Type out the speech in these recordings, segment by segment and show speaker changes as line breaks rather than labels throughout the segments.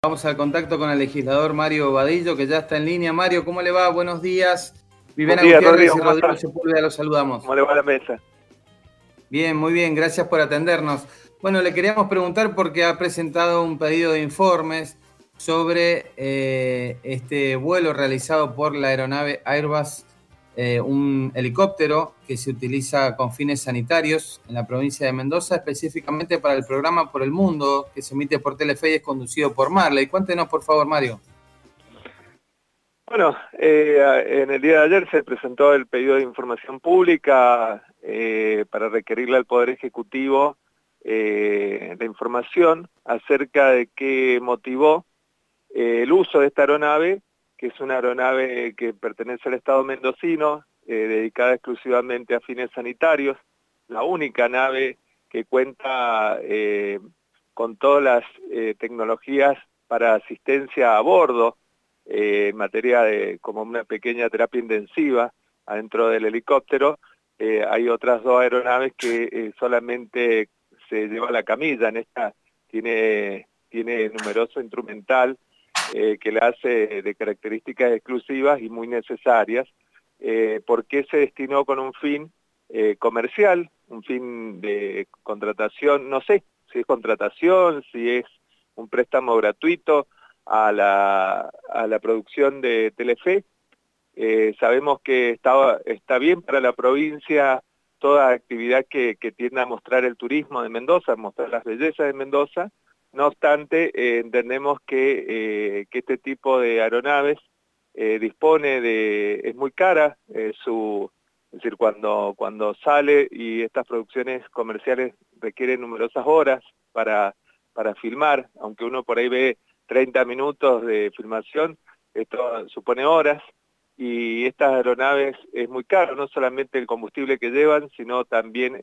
Vamos al contacto con el legislador Mario Vadillo, que ya está en línea. Mario, ¿cómo le va? Buenos días.
Buen
Viviana
día,
Gutiérrez
Rodrigo,
y
¿cómo
Rodrigo
estás?
Sepúlveda, los saludamos.
¿Cómo le va a la mesa?
Bien, muy bien, gracias por atendernos. Bueno, le queríamos preguntar porque ha presentado un pedido de informes sobre este vuelo realizado por la aeronave Airbus, un helicóptero que se utiliza con fines sanitarios en la provincia de Mendoza, específicamente para el programa Por el Mundo, que se emite por Telefe y es conducido por Marley. Cuéntenos, por favor, Mario.
Bueno, en el día de ayer se presentó el pedido de información pública para requerirle al Poder Ejecutivo la información acerca de qué motivó el uso de esta aeronave, que es una aeronave que pertenece al Estado mendocino, dedicada exclusivamente a fines sanitarios, la única nave que cuenta con todas las tecnologías para asistencia a bordo, en materia de como una pequeña terapia intensiva adentro del helicóptero. Hay otras dos aeronaves que solamente se lleva la camilla. En esta tiene numeroso instrumental que la hace de características exclusivas y muy necesarias. ¿Por qué se destinó con un fin comercial, un fin de contratación? No sé si es contratación, si es un préstamo gratuito a la producción de Telefe. Sabemos que está bien para la provincia toda actividad que tienda a mostrar el turismo de Mendoza, mostrar las bellezas de Mendoza. No obstante, entendemos que este tipo de aeronaves es muy cara, es decir, cuando sale, y estas producciones comerciales requieren numerosas horas para filmar, aunque uno por ahí ve 30 minutos de filmación, esto supone horas. Y estas aeronaves es muy caro, no solamente el combustible que llevan, sino también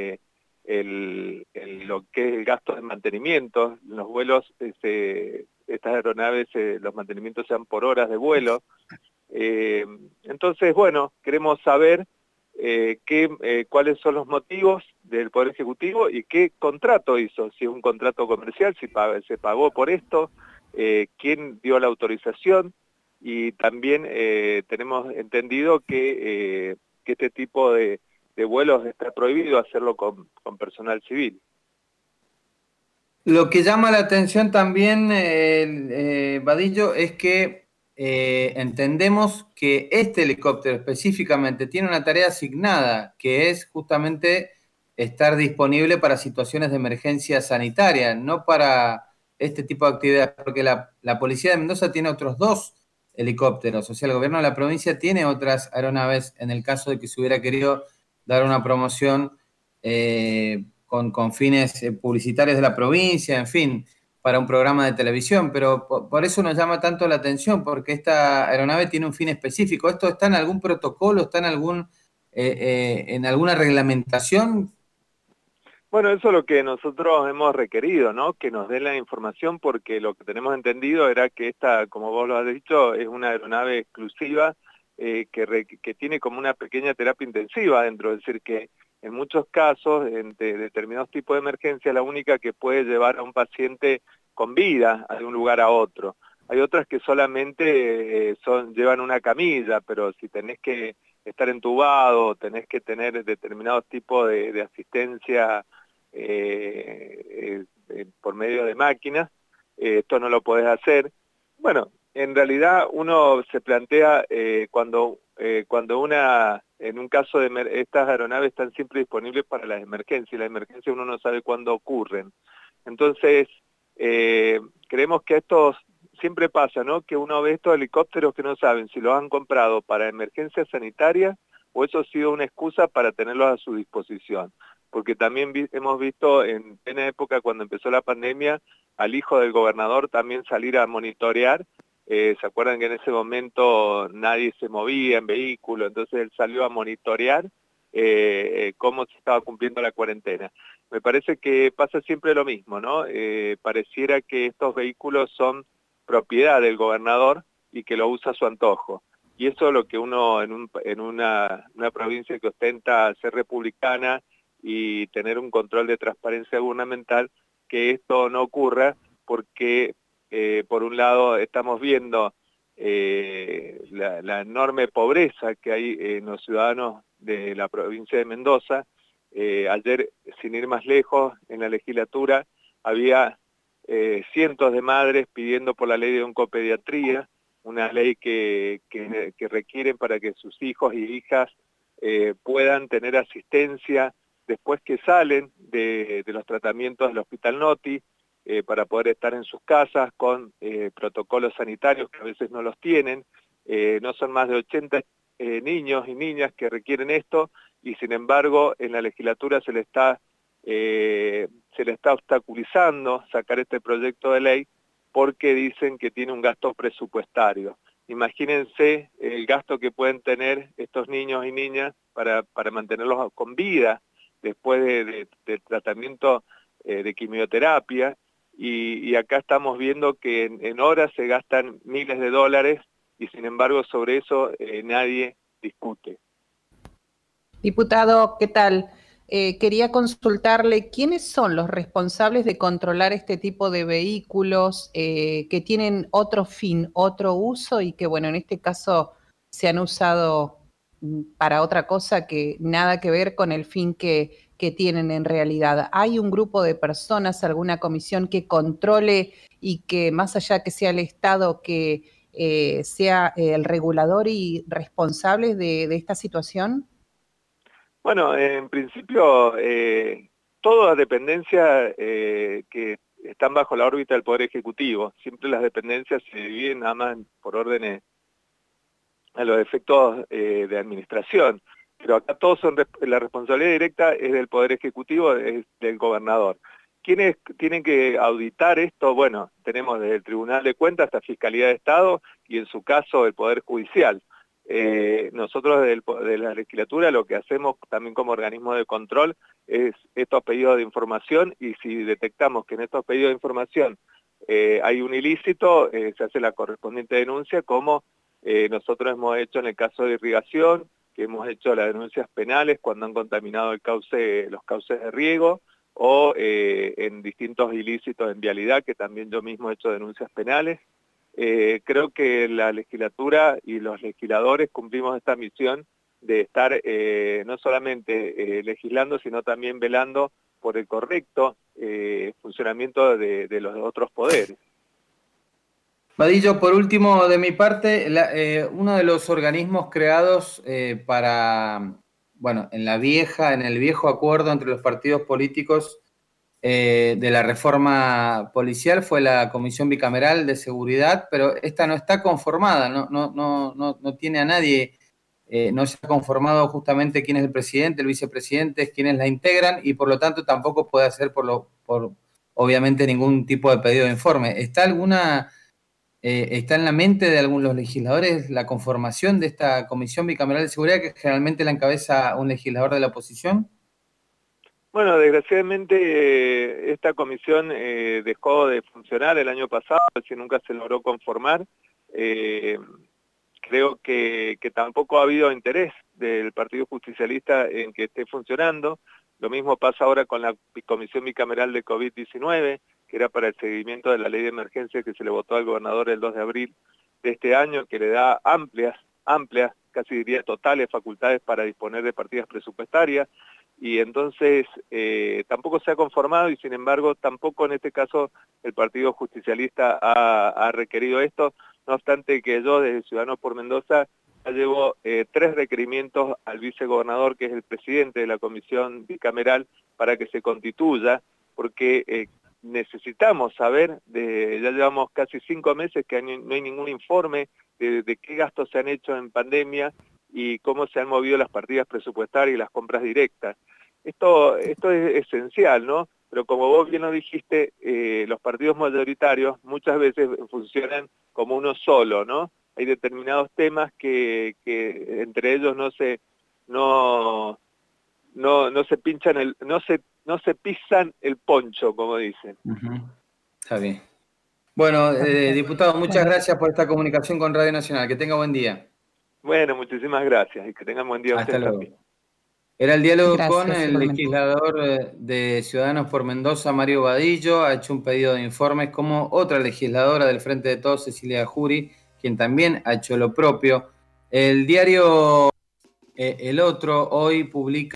lo que es el gasto de mantenimiento. Los vuelos, estas aeronaves, los mantenimientos sean por horas de vuelo. Entonces, bueno, queremos saber cuáles son los motivos del Poder Ejecutivo y qué contrato hizo, si es un contrato comercial, si se pagó por esto, quién dio la autorización. Y también tenemos entendido que este tipo de vuelos está prohibido hacerlo con personal civil.
Lo que llama la atención también, Vadillo, es que entendemos que este helicóptero específicamente tiene una tarea asignada, que es justamente estar disponible para situaciones de emergencia sanitaria, no para este tipo de actividades, porque la Policía de Mendoza tiene otros dos helicópteros, o sea, el gobierno de la provincia tiene otras aeronaves en el caso de que se hubiera querido dar una promoción con fines publicitarios de la provincia, en fin, para un programa de televisión, pero por eso nos llama tanto la atención, porque esta aeronave tiene un fin específico. ¿Esto está en algún protocolo, está en alguna reglamentación?
Bueno, eso es lo que nosotros hemos requerido, ¿no? Que nos den la información, porque lo que tenemos entendido era que esta, como vos lo has dicho, es una aeronave exclusiva que tiene como una pequeña terapia intensiva dentro, es decir, que en muchos casos, en determinados tipos de emergencia, la única que puede llevar a un paciente con vida de un lugar a otro. Hay otras que solamente llevan una camilla, pero si tenés que estar entubado, tenés que tener determinados tipos de asistencia por medio de máquinas, esto no lo podés hacer. Bueno, en realidad uno se plantea cuando en un caso de estas aeronaves están siempre disponibles para las emergencias, y las emergencias uno no sabe cuándo ocurren. Entonces, creemos que estos siempre pasa, ¿no? Que uno ve estos helicópteros que no saben si los han comprado para emergencias sanitarias o eso ha sido una excusa para tenerlos a su disposición. Porque también hemos visto en plena época, cuando empezó la pandemia, al hijo del gobernador también salir a monitorear. ¿Se acuerdan que en ese momento nadie se movía en vehículo? Entonces él salió a monitorear cómo se estaba cumpliendo la cuarentena. Me parece que pasa siempre lo mismo, ¿no? Pareciera que estos vehículos son propiedad del gobernador y que lo usa a su antojo. Y eso es lo que uno en una provincia que ostenta ser republicana y tener un control de transparencia gubernamental, que esto no ocurra, porque Por un lado estamos viendo la enorme pobreza que hay en los ciudadanos de la provincia de Mendoza. Ayer, sin ir más lejos, en la legislatura había cientos de madres pidiendo por la ley de oncopediatría, una ley que requieren para que sus hijos y hijas puedan tener asistencia después que salen de los tratamientos del Hospital Noti, para poder estar en sus casas con protocolos sanitarios que a veces no los tienen. No son más de 80 niños y niñas que requieren esto, y sin embargo en la legislatura se le está obstaculizando sacar este proyecto de ley porque dicen que tiene un gasto presupuestario. Imagínense el gasto que pueden tener estos niños y niñas para mantenerlos con vida después del tratamiento de quimioterapia, y acá estamos viendo que en horas se gastan miles de dólares y sin embargo sobre eso nadie discute.
Diputado, ¿qué tal? Quería consultarle quiénes son los responsables de controlar este tipo de vehículos que tienen otro fin, otro uso y que, bueno, en este caso se han usado para otra cosa que nada que ver con el fin que tienen en realidad. ¿Hay un grupo de personas, alguna comisión que controle y que más allá que sea el Estado, que sea el regulador y responsable de esta situación?
Bueno, en principio, todas las dependencias que están bajo la órbita del Poder Ejecutivo, siempre las dependencias se dividen nada más por órdenes a los efectos de administración, pero acá todos son, la responsabilidad directa es del Poder Ejecutivo, es del gobernador. ¿Quiénes tienen que auditar esto? Bueno, tenemos desde el Tribunal de Cuentas hasta Fiscalía de Estado y en su caso el Poder Judicial. Nosotros de la legislatura lo que hacemos también como organismo de control es estos pedidos de información, y si detectamos que en estos pedidos de información hay un ilícito, se hace la correspondiente denuncia, como nosotros hemos hecho en el caso de irrigación, que hemos hecho las denuncias penales cuando han contaminado los cauces de riego, o en distintos ilícitos en vialidad, que también yo mismo he hecho denuncias penales. Creo que la legislatura y los legisladores cumplimos esta misión de estar no solamente legislando, sino también velando por el correcto funcionamiento de los otros poderes.
Vadillo, por último, de mi parte, uno de los organismos creados bueno, en el viejo acuerdo entre los partidos políticos de la reforma policial fue la Comisión Bicameral de Seguridad, pero esta no está conformada, no tiene a nadie, no se ha conformado justamente quién es el presidente, el vicepresidente, quiénes la integran, y por lo tanto tampoco puede hacer obviamente ningún tipo de pedido de informe. ¿Está en la mente de algunos de los legisladores la conformación de esta Comisión Bicameral de Seguridad, que generalmente la encabeza un legislador de la oposición?
Bueno, desgraciadamente esta comisión dejó de funcionar el año pasado, si nunca se logró conformar. Creo que tampoco ha habido interés del Partido Justicialista en que esté funcionando. Lo mismo pasa ahora con la Comisión Bicameral de COVID-19, que era para el seguimiento de la ley de emergencia que se le votó al gobernador el 2 de abril de este año, que le da amplias, casi diría totales facultades para disponer de partidas presupuestarias. Y entonces tampoco se ha conformado, y sin embargo tampoco en este caso el Partido Justicialista ha requerido esto, no obstante que yo desde Ciudadanos por Mendoza ya llevo 3 requerimientos al vicegobernador, que es el presidente de la comisión bicameral, para que se constituya, porque necesitamos saber, ya llevamos casi 5 meses que no hay ningún informe de qué gastos se han hecho en pandemia y cómo se han movido las partidas presupuestarias y las compras directas. Esto es esencial, ¿no? Pero como vos bien lo dijiste, los partidos mayoritarios muchas veces funcionan como uno solo, ¿no? Hay determinados temas que entre ellos no se pinchan no se pisan el poncho, como dicen.
Está bien. Bueno, diputado, muchas gracias por esta comunicación con Radio Nacional. Que tenga buen día.
Bueno, muchísimas gracias y que tengan buen día
Hasta
ustedes
luego.
también.
Era el diálogo con
Gracias,
el
igualmente.
legislador de Ciudadanos por Mendoza, Mario Vadillo. Ha hecho un pedido de informes, como otra legisladora del Frente de Todos, Cecilia Jury, quien también ha hecho lo propio. El diario El Otro hoy publica